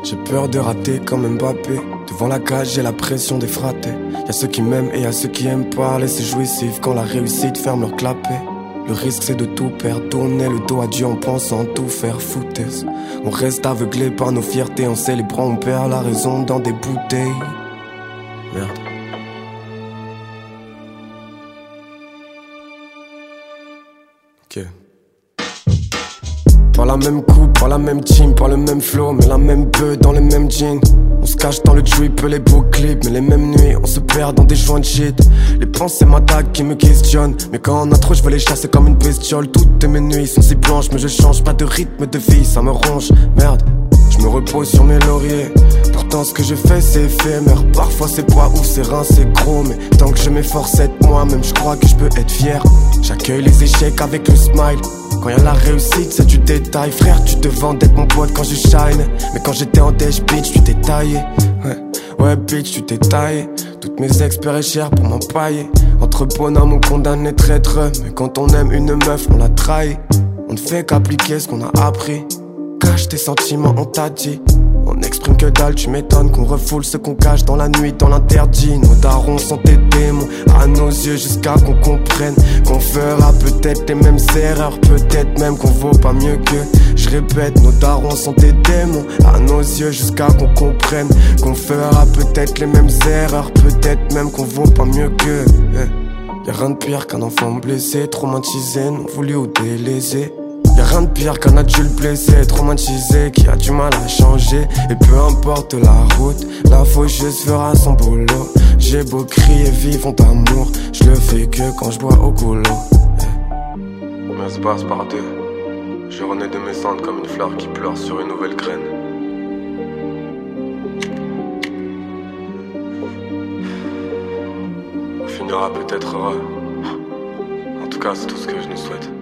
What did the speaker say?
J'ai peur de rater comme Mbappé. Devant la cage, j'ai la pression des fratés. Y'a ceux qui m'aiment et y'a ceux qui aiment pas. C'est jouissif quand la réussite ferme leur clapet. Le risque c'est de tout perdre, tourner le dos à Dieu en pensant tout faire foutaise. On reste aveuglé par nos fiertés, en célébrant on perd la raison dans des bouteilles. Merde. Ok. Pas la même coupe, pas la même team, pas le même flow, mais la même beuh dans les mêmes jeans. On se cache dans le drip, les beaux clips, mais les mêmes nuits, on se perd dans des joints de shit. Les pensées m'attaquent qui me questionnent, mais quand on a trop, je veux les chasser comme une bestiole. Toutes mes nuits sont si blanches, mais je change pas de rythme de vie, ça me ronge, merde. Je me repose sur mes lauriers. Pourtant ce que je fais c'est éphémère. Parfois c'est poids ou c'est rein, c'est gros. Mais tant que je m'efforce d'être moi-même, je crois que je peux être fier. J'accueille les échecs avec le smile. Quand y'a la réussite c'est du détail. Frère tu te vends d'être mon pote quand je shine. Mais quand j'étais en dèche bitch tu t'es taillé. Ouais bitch tu t'es taillé. Toutes mes ex paieraient cher pour m'empailler. Entre bonhommes on condamne être traîtreux. Mais quand on aime une meuf on la trahit. On ne fait qu'appliquer ce qu'on a appris. Cache tes sentiments, on t'a dit. On exprime que dalle, tu m'étonnes qu'on refoule ce qu'on cache dans la nuit, dans l'interdit. Nos darons sont des démons à nos yeux jusqu'à qu'on comprenne qu'on fera peut-être les mêmes erreurs, peut-être même qu'on vaut pas mieux qu'eux. Je répète, nos darons sont des démons à nos yeux jusqu'à qu'on comprenne qu'on fera peut-être les mêmes erreurs, peut-être même qu'on vaut pas mieux qu'eux. Y'a rien de pire qu'un enfant blessé, traumatisé, non voulu ou délaissé. Y'a rien de pire qu'un adulte blessé, traumatisé, qui a du mal à changer. Et peu importe la route, la faucheuse fera son boulot. J'ai beau crier vivons d'amour, je le fais que quand je bois au goulot. Mais se passe par deux, je renais de mes cendres comme une fleur qui pleure sur une nouvelle graine. On finira peut-être heureux. En tout cas c'est tout ce que je nous souhaite.